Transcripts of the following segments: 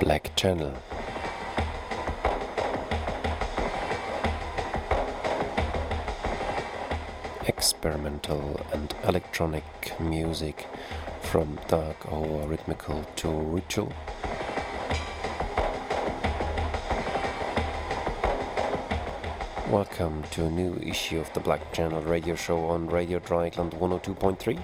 Black Channel. Experimental and electronic music from dark or rhythmical to ritual. Welcome to a new issue of the Black Channel radio show on Radio Dreieckland 102.3.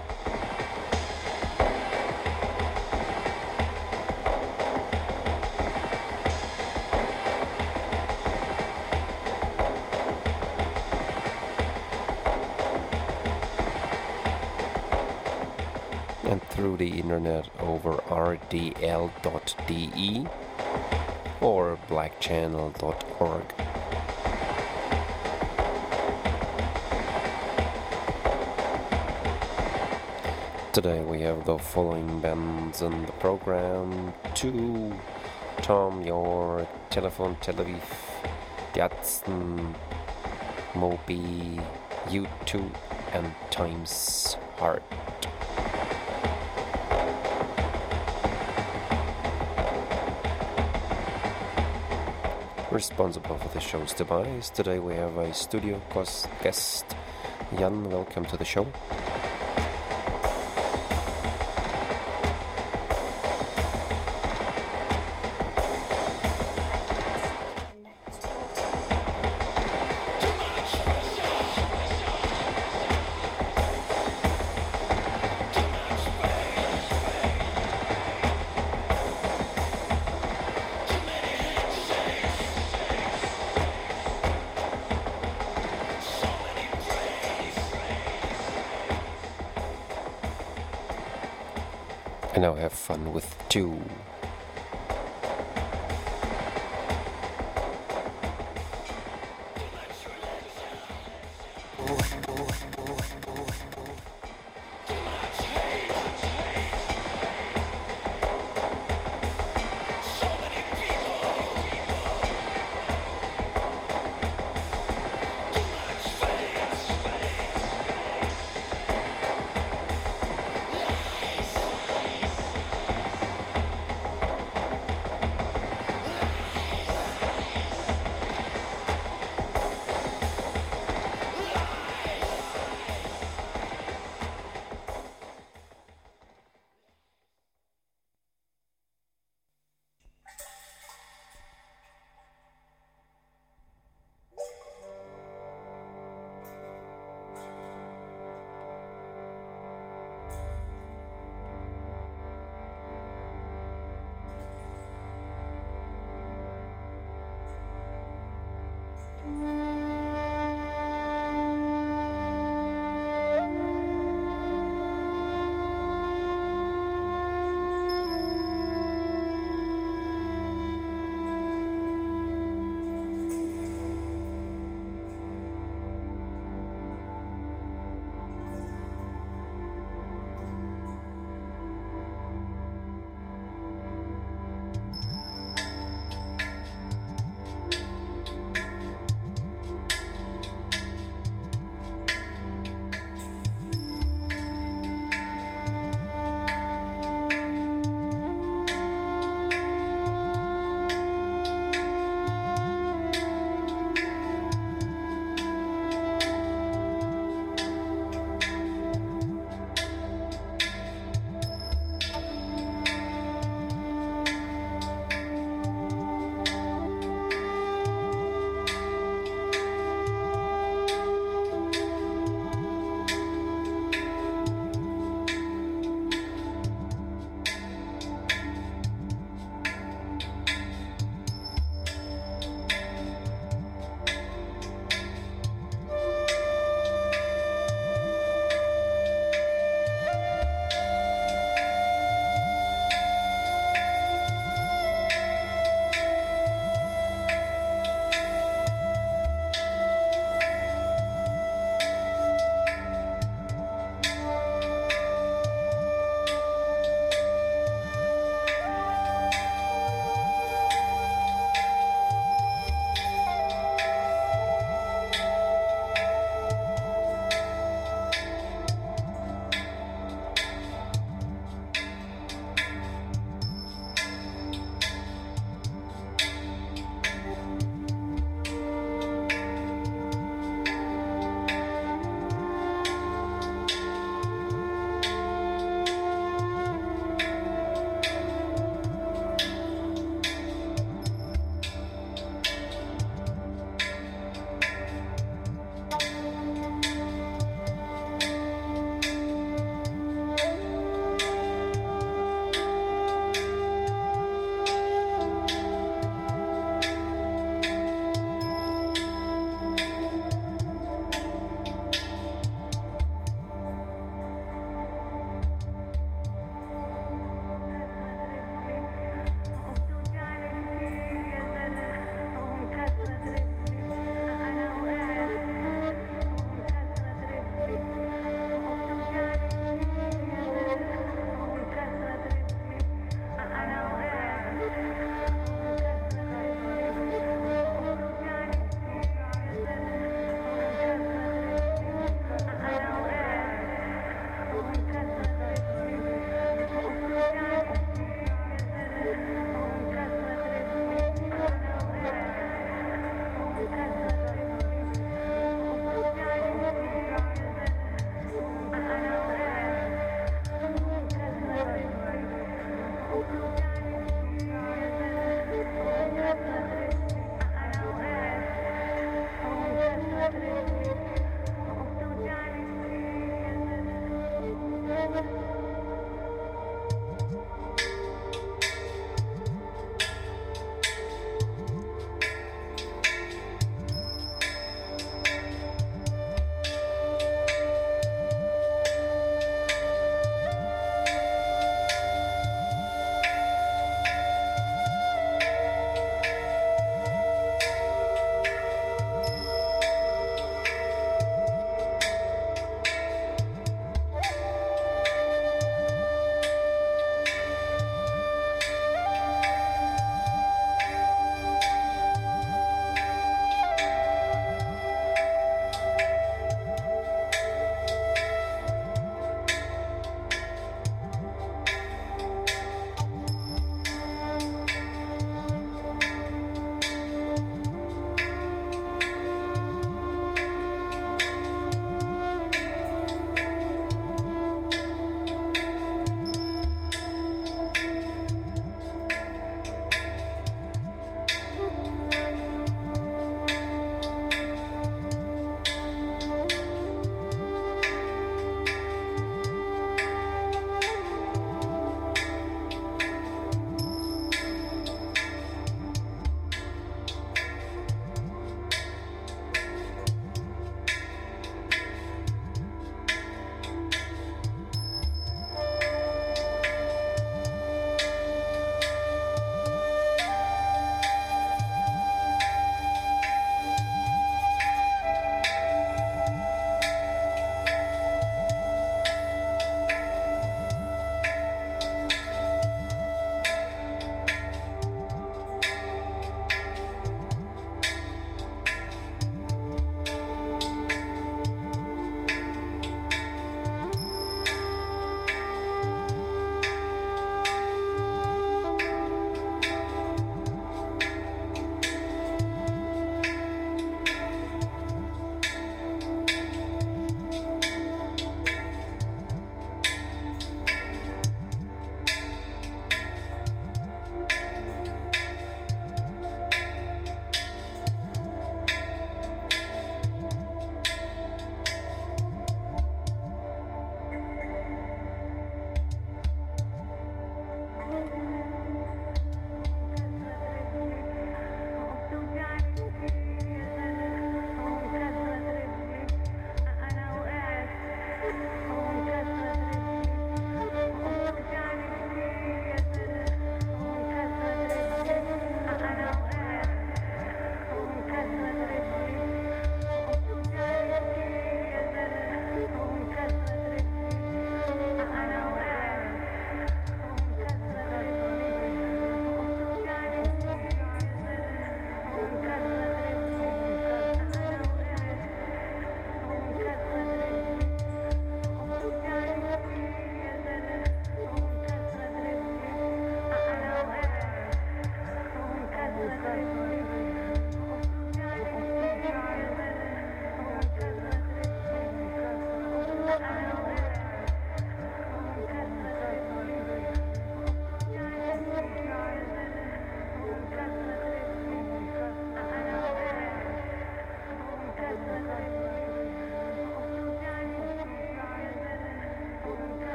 And through the internet over rdl.de or blackchannel.org. Today we have the following bands in the program: Tom York, Telephone Tel Aviv, Gadsden, Moby, U2 and Times Heart. Responsible for the show's device. Today we have a studio guest, Jan. Welcome to the show. And now have fun with two.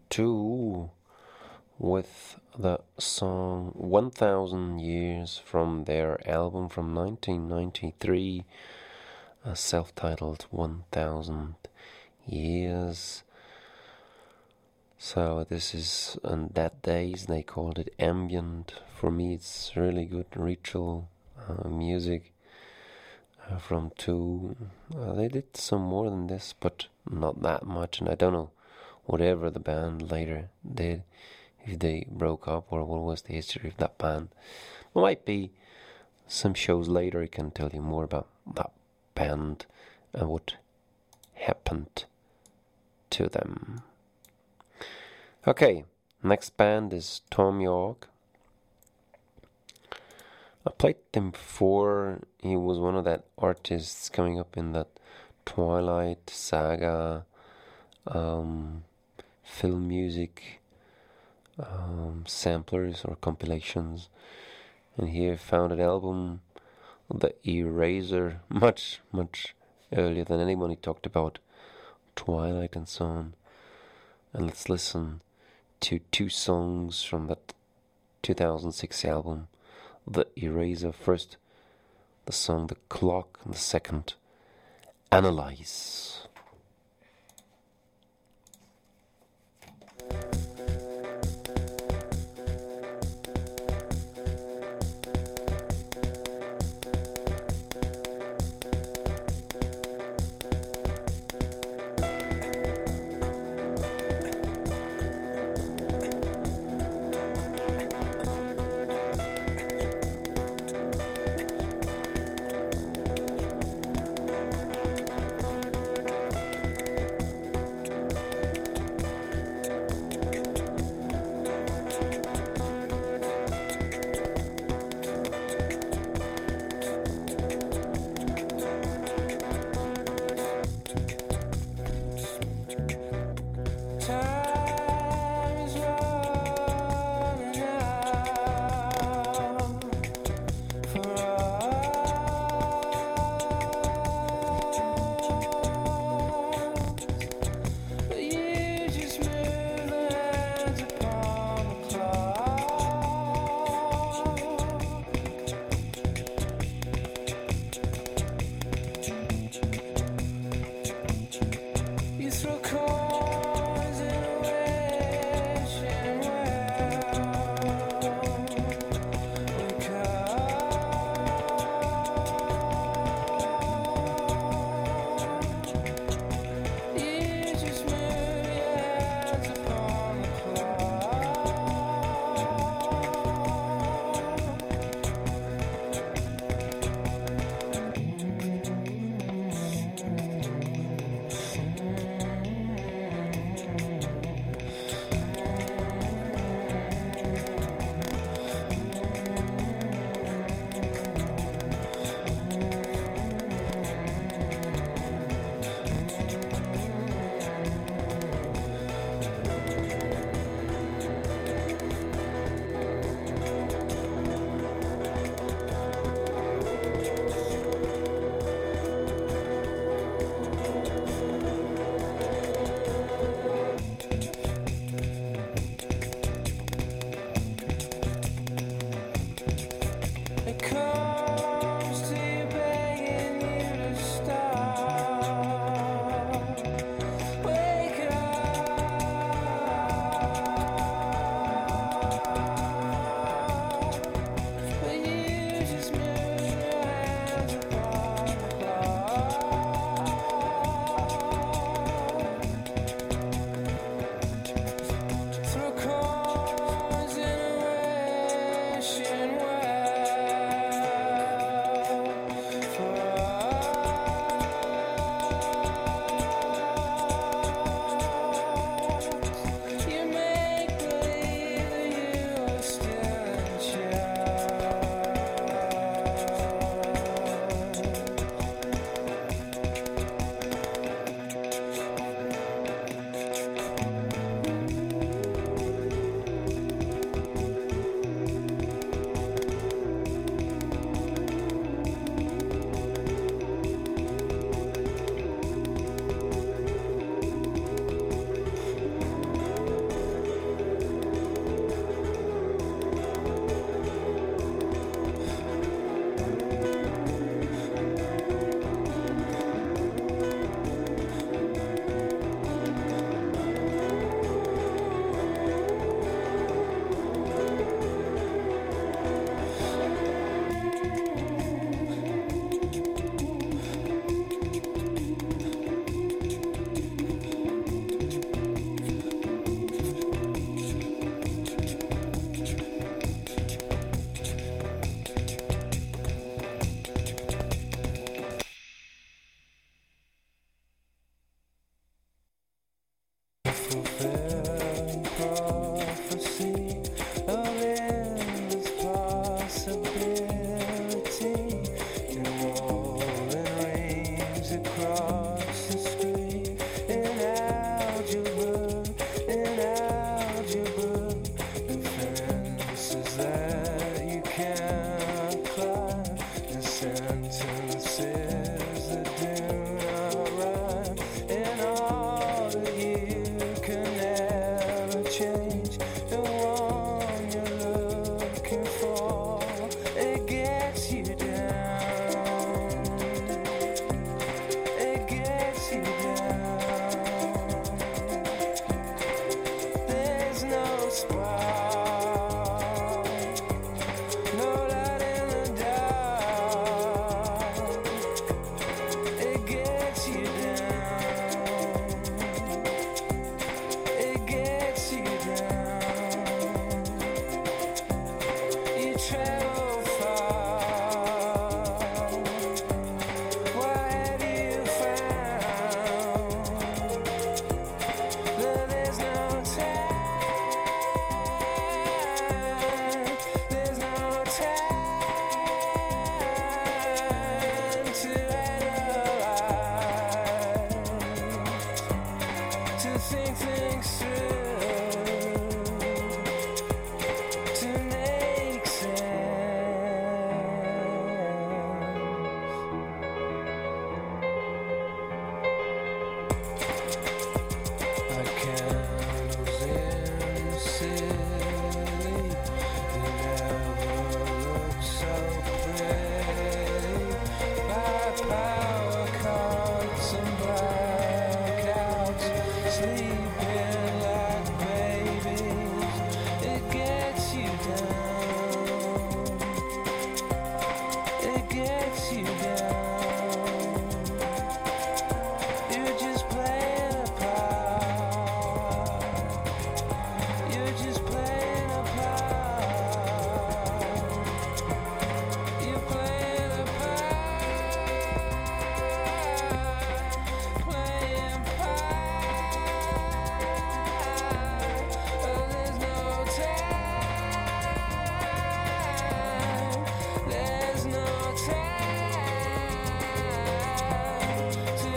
2 with the song 1000 Years from their album from 1993, self-titled 1000 Years. So this is on that days they called it ambient. For me it's really good ritual music from 2. They did some more than this, but not that much, and I don't know whatever the band later did, if they broke up or what was the history of that band. There might be some shows later I can tell you more about that band and what happened to them. Okay, next band is Thom Yorke. I played him before. He was one of that artists coming up in that Twilight saga, film music, samplers or compilations. And here I found an album, The Eraser, much earlier than anyone. He talked about Twilight and so on. And let's listen to 2 songs from that 2006 album, The Eraser. First, the song The Clock, and the second, Analyze. The candles in the city, they never look so pretty. By power cuts and blackouts, sleeping like babies, it gets you down. It gets you down. You're just playing a part. You're just playing a part. You're playing a part. Playing part. Oh, there's no time. There's no time to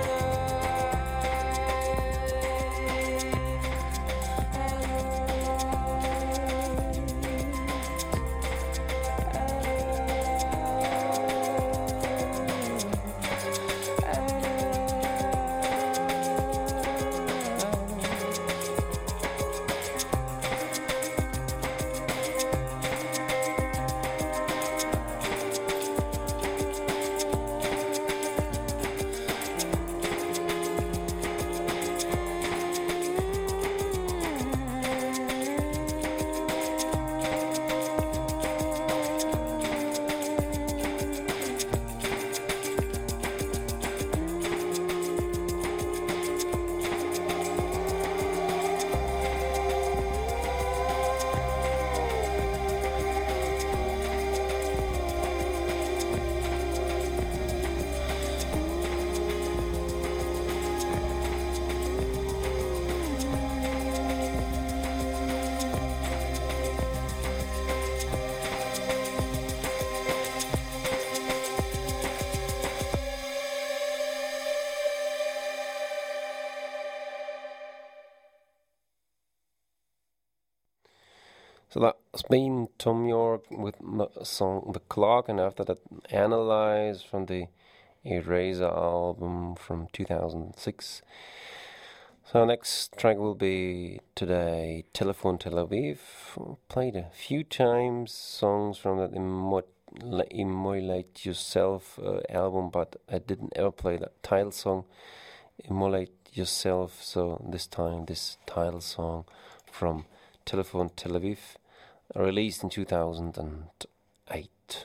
So that's been Tom York with the song The Clock, and after that, Analyze from the Eraser album from 2006. So next track will be today Telephone Tel Aviv. Played a few times songs from that Immolate Yourself album, but I didn't ever play that title song, Immolate Yourself. So this time, this title song from Telephone Tel Aviv, released in 2008.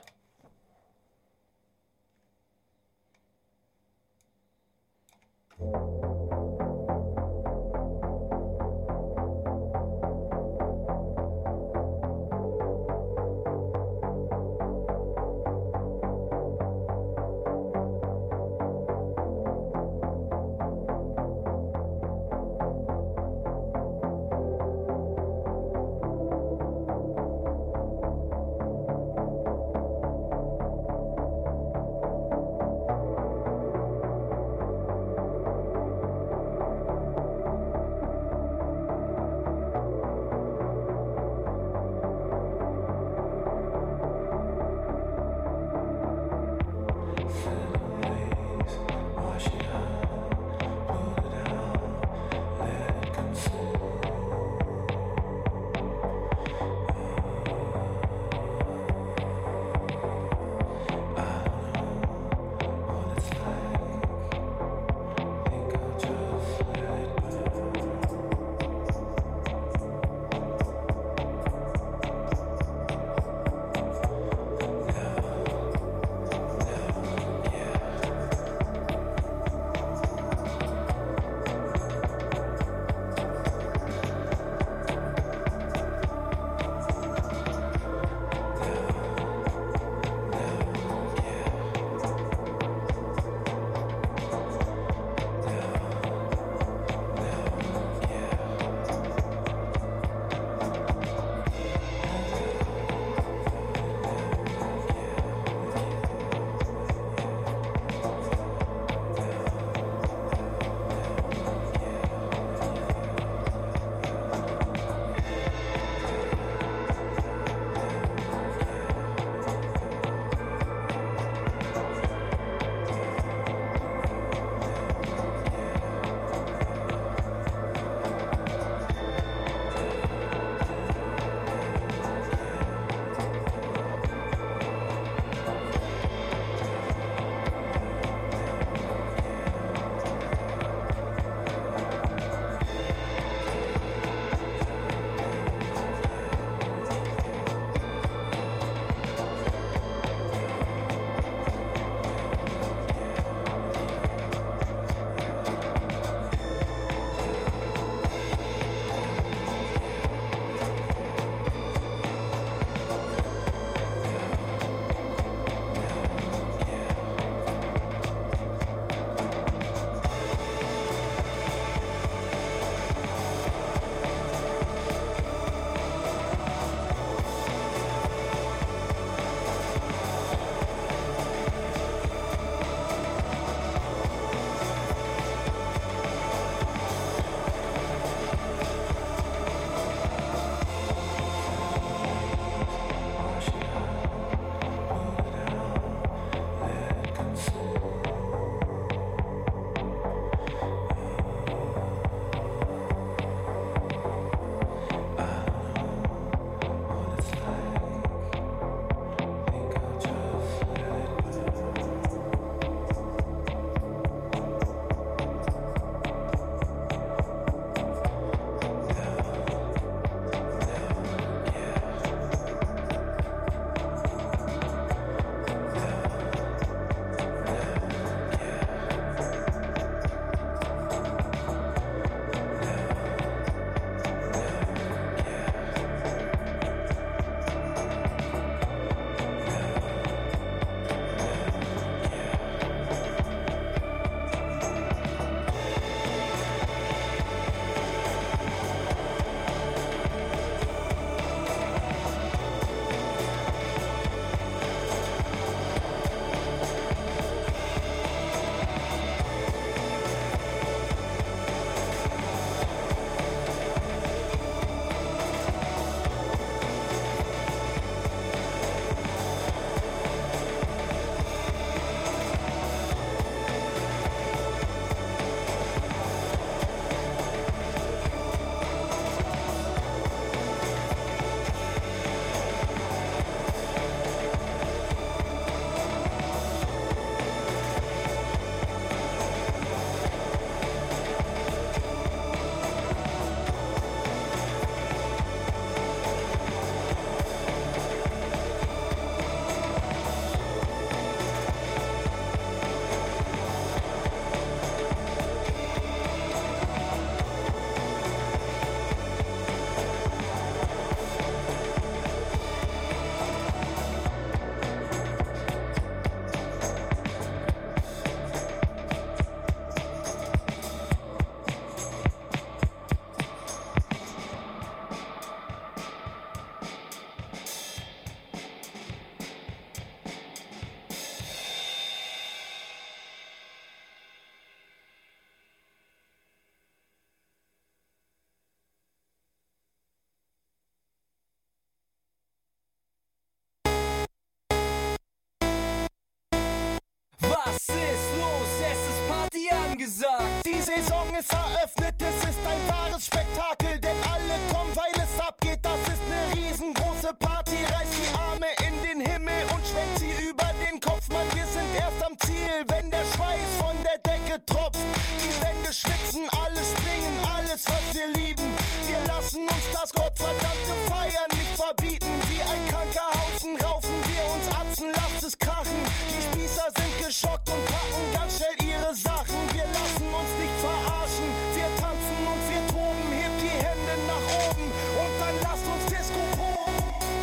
angesagt. Die Saison ist eröffnet, es ist ein wahres Spektakel, denn alle kommen, weil es abgeht. Das ist eine riesengroße Party. Reißt die Arme in den Himmel und schwenkt sie über den Kopf. Mann, wir sind erst am Ziel, wenn der Schweiß von der Decke tropft. Die Wände schwitzen, alle springen, alles was wir lieben. Wir lassen uns das gottverdammte Feiern nicht verbieten. Wie ein kranker Haufen raufen wir uns Atzen, lasst es krachen. Die Spießer sind geschockt und packen ganz schnell ihre Sachen. Wir lassen uns nicht verarschen, wir tanzen und wir toben. Hebt die Hände nach oben und dann lasst uns Disco proben.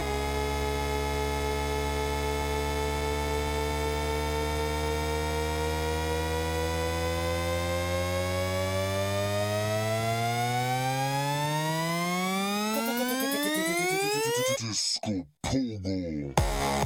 Disco Pogo.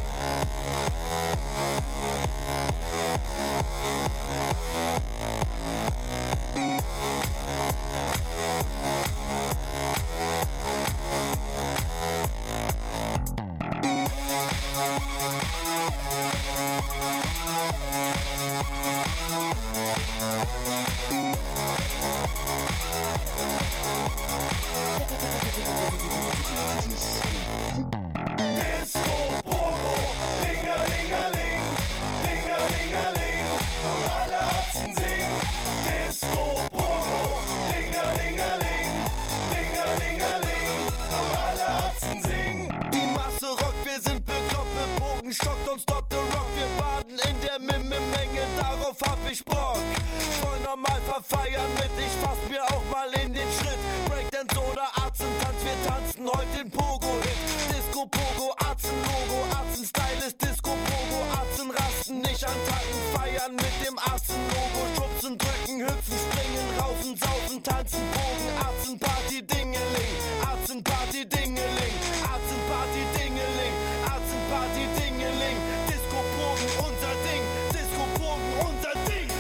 Stockt und stoppt the rock, wir baden in der Menge, darauf hab ich Bock. Voll normal verfeiern mit, ich fass mir auch mal in den Schritt. Breakdance oder Arzentanz, wir tanzen heute den Pogo-Hit. Disco Pogo, Arzen-Logo, Arzen-Style ist Disco Pogo. Arzen rasten, nicht antanken, feiern mit dem Arzen-Logo. Schubsen, drücken, hüpfen, springen, raufen, saufen, tanzen, Bogen. Arzen-Party, Dingeling, Arzen-Party, Dingeling, Arzen-Party, Dingeling, Arzen-Party, Dingeling. Disco-Pogen, unser Ding, Disco-Pogen, unser Ding.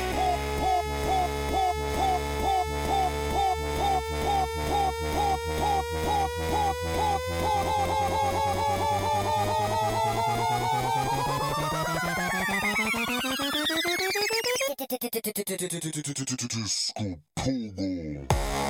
Disco Pogo.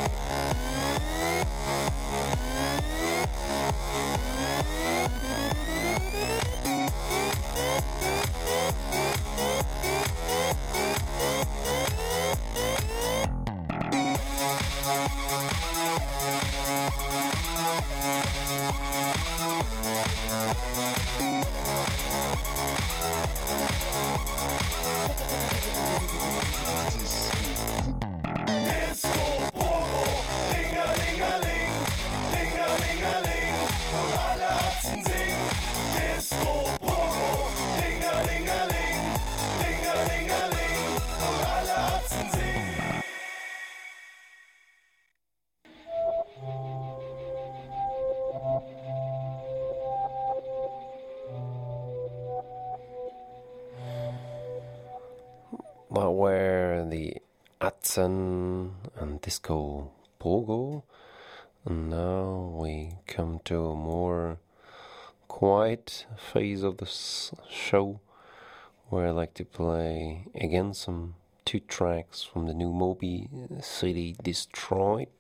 Well, were the Atzen and Disco Pogo, and now we come to a more quiet phase of the show, where I like to play again some 2 tracks from the new Moby CD Destroyed.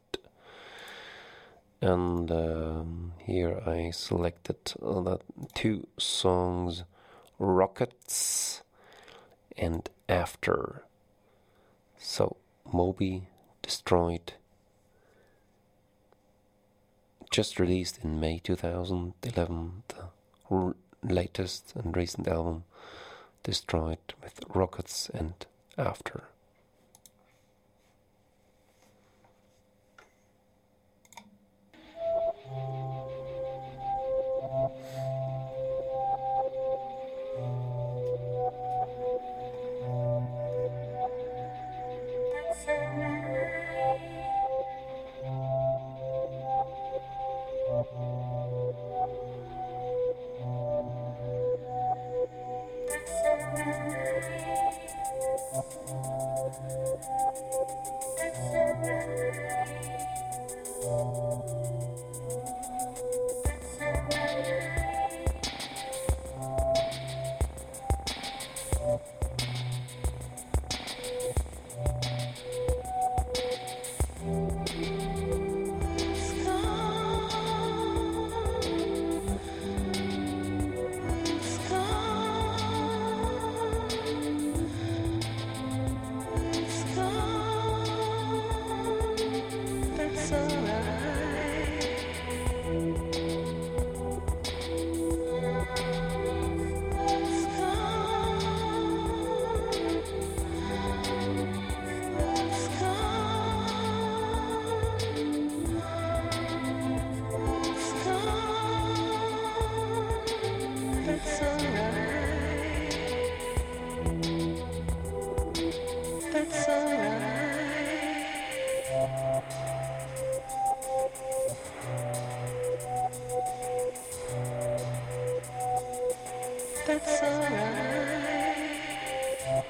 And here I selected the 2 songs, Rockets and After. So, Moby Destroyed, just released in May 2011, the latest and recent album, Destroyed, with Rockets and After.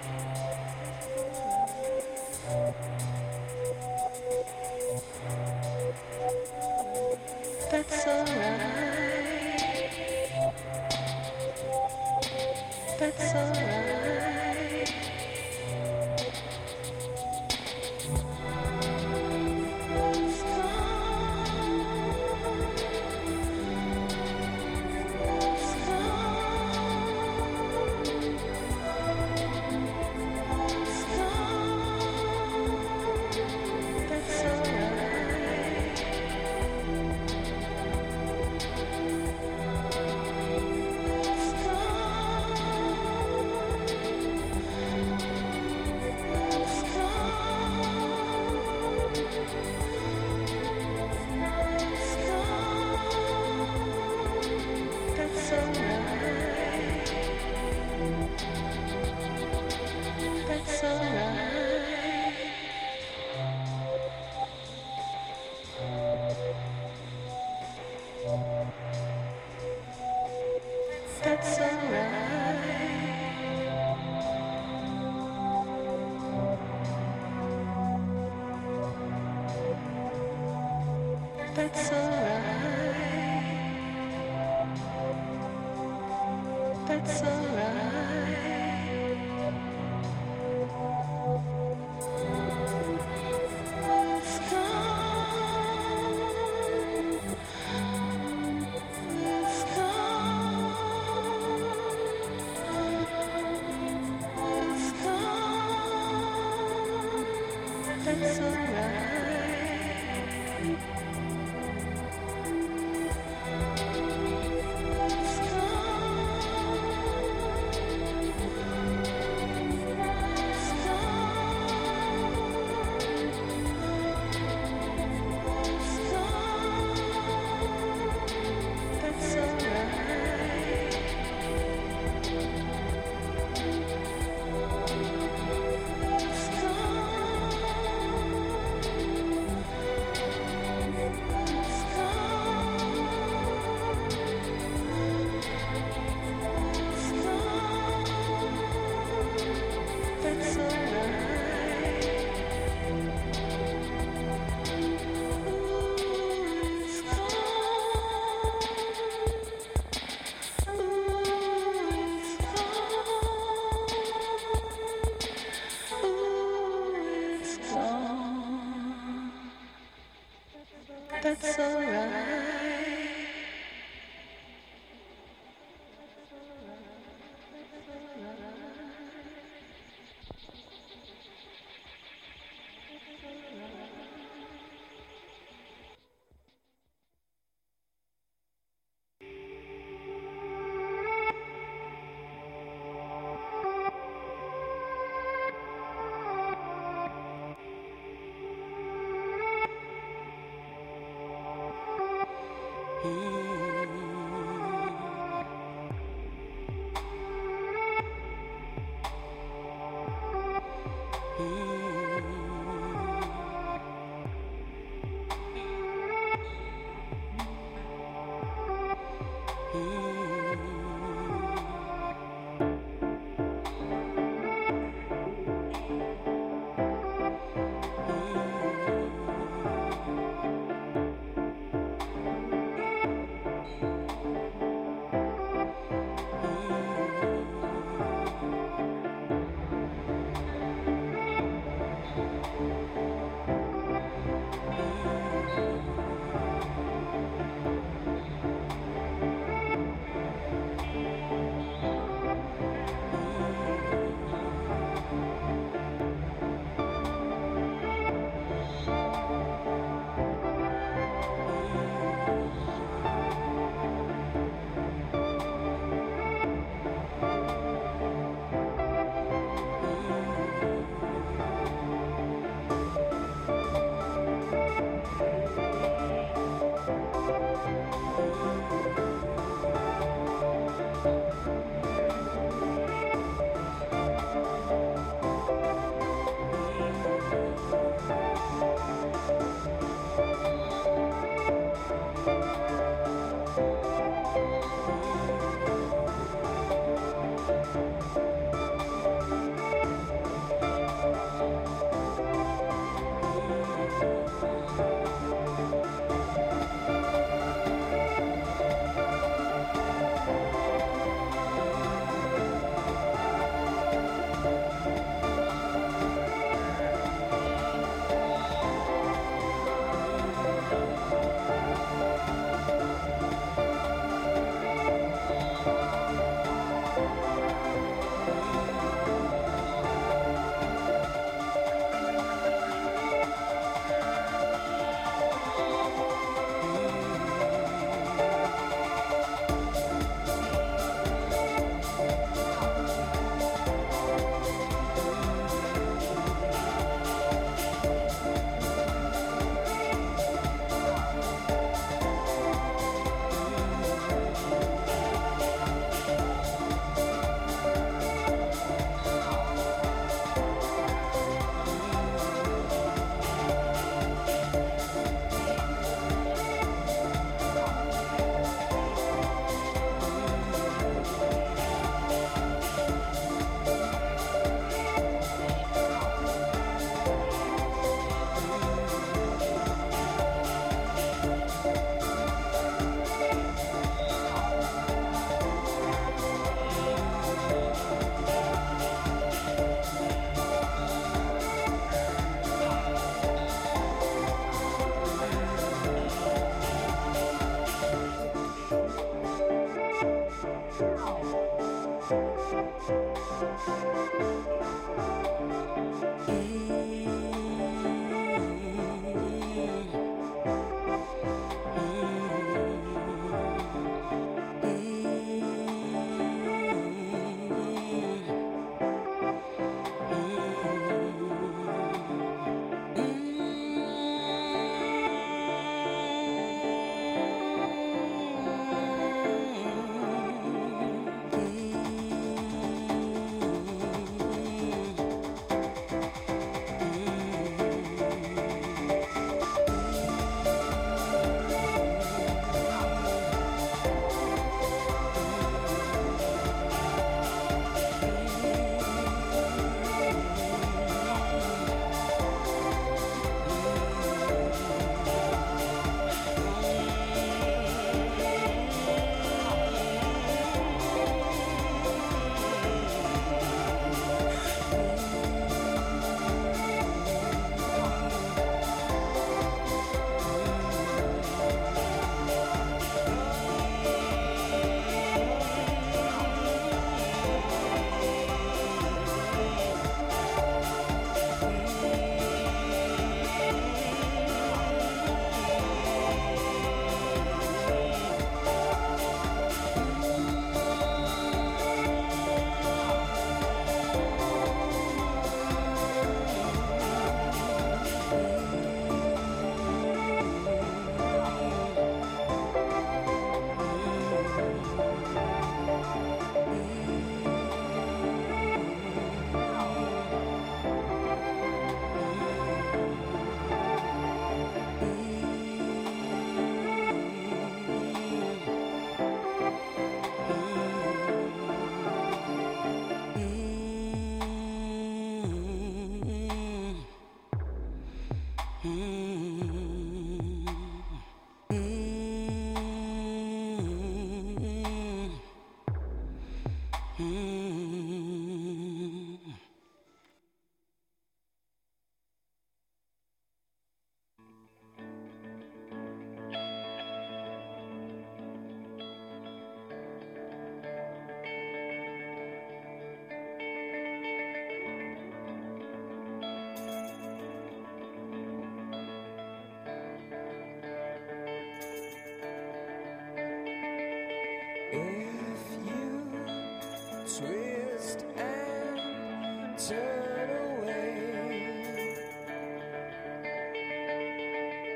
That's alright. That's alright. It's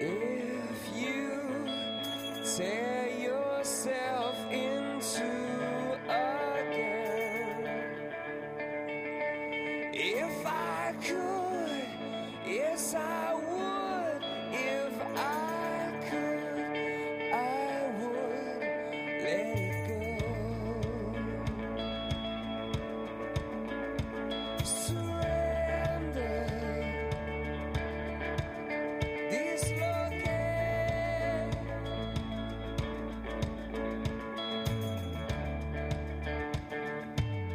If you tear yourself into again, if I could, yes I would. If I could, I would let it go. Surrender, dislocate.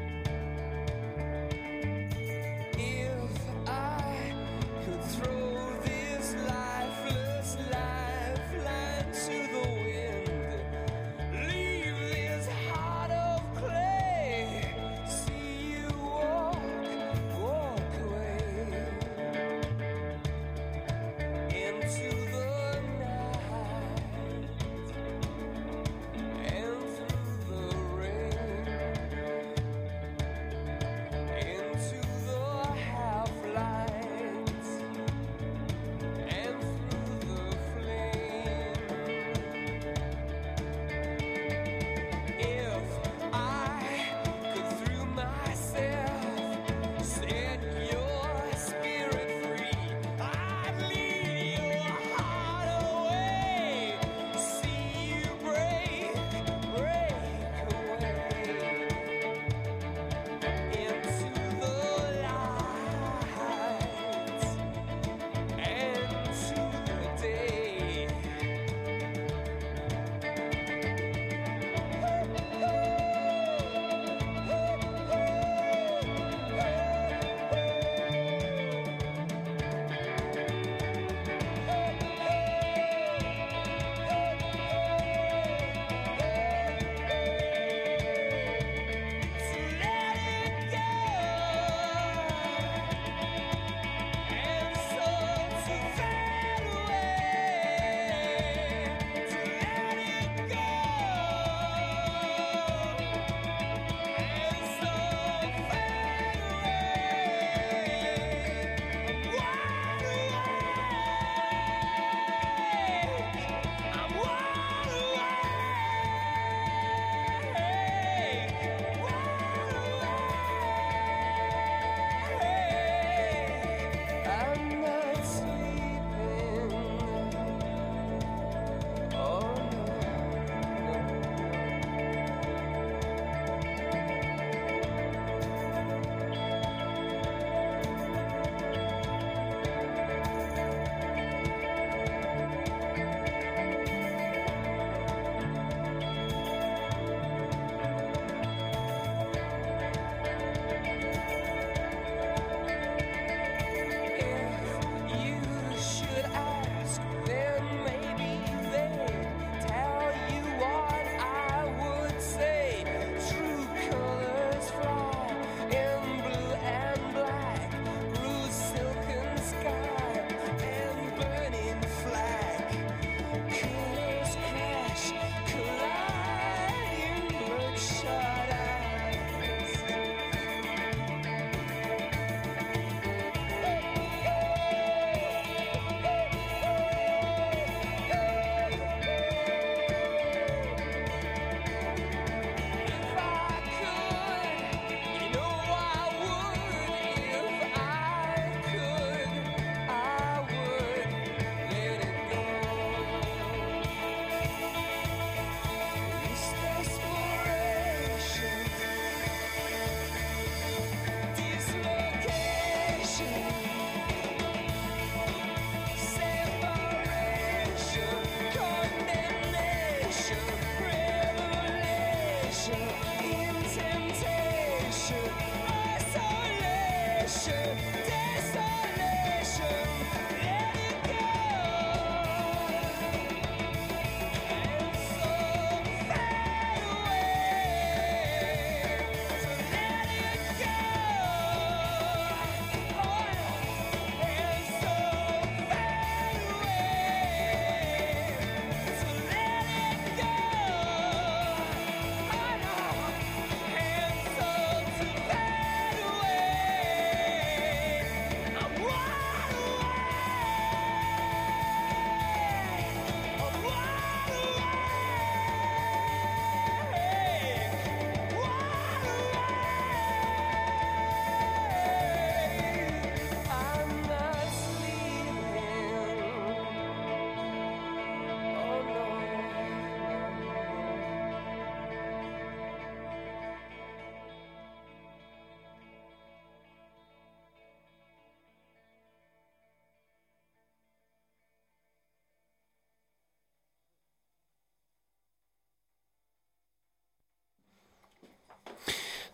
If I could throw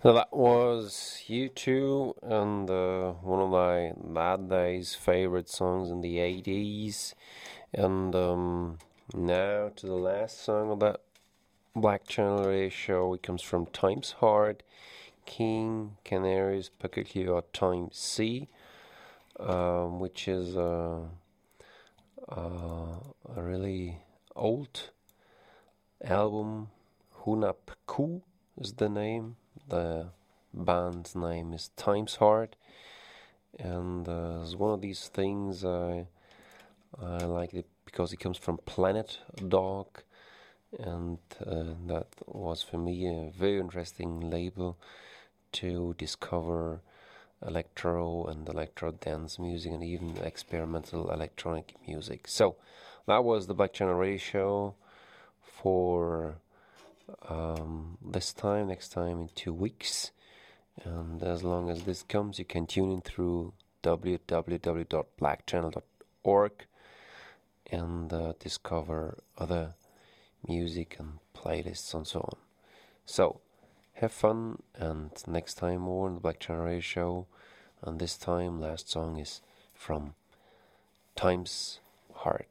So that was U2 and one of my Mad Days favorite songs in the 80s. And now to the last song of that Black Channel Radio show. It comes from Times Hard, King Canaries Peculiar Time C, which is a really old album. Hunap Ku is the name. The band's name is Times Hard, and it's one of these things I like it because it comes from Planet Dog, and that was for me a very interesting label to discover electro and electro dance music and even experimental electronic music. So that was the Black Channel Radio show for this time. Next time in 2 weeks, and as long as this comes, you can tune in through www.blackchannel.org and discover other music and playlists and so on. So have fun, and next time more on the Black Channel Radio show. And this time, last song is from Times Hard.